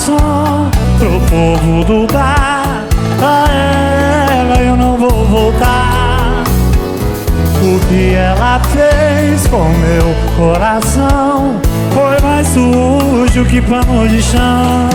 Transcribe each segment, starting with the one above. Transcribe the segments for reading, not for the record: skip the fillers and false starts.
garçom, pro povo do bar, pra ela eu não vou voltar. O que ela fez com meu coração foi mais sujo que pano de chão.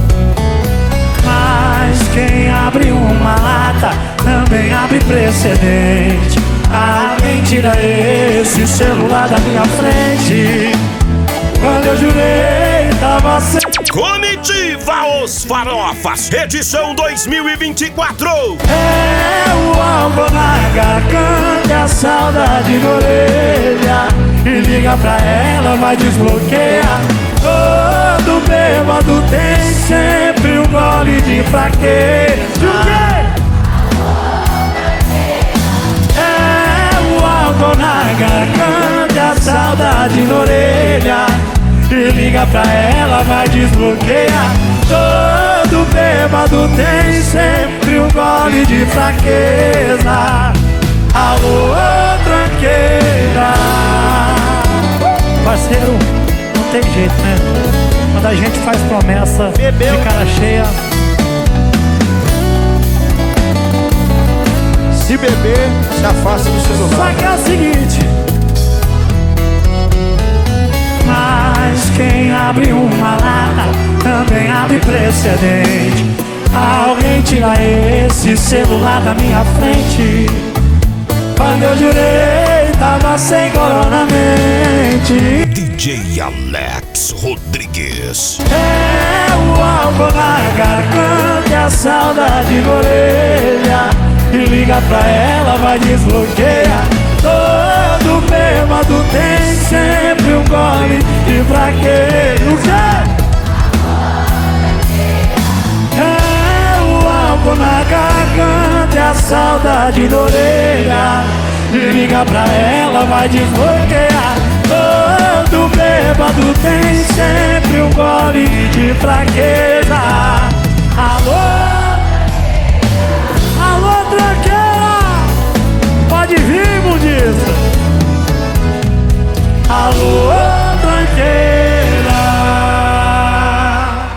Mas quem abre uma lata também abre precedente. Alguém tira esse celular da minha frente. Quando eu jurei, tava sem. Comitiva Os Farofas, edição 2024. É o álcool na garganta e a saudade na orelha. E liga pra ela, vai desbloquear. Todo bêbado tem sempre um gole de fraqueza. É o álcool na garganta e a saudade na orelha. E liga pra ela, vai desbloquear. Todo bêbado tem sempre um gole de fraqueza. Alô, tranqueira. Parceiro, não tem jeito, né? Quando a gente faz promessa de cara cheia. Se beber, se afasta do celular. Só que é o seguinte: mas quem abre uma lata também abre precedente. Alguém tira esse celular da minha frente. Quando eu jurei, tava sem coronamente. DJ Alex Rodrigues. É o álcool na garganta e a saudade na orelha. E liga pra ela, vai desbloquear. Todo bêbado tem sempre um gole de fraqueza. O quê? É o álcool na garganta e a saudade na orelha. E liga pra ela, vai desbloquear. Todo bêbado tem sempre um gole de fraqueza.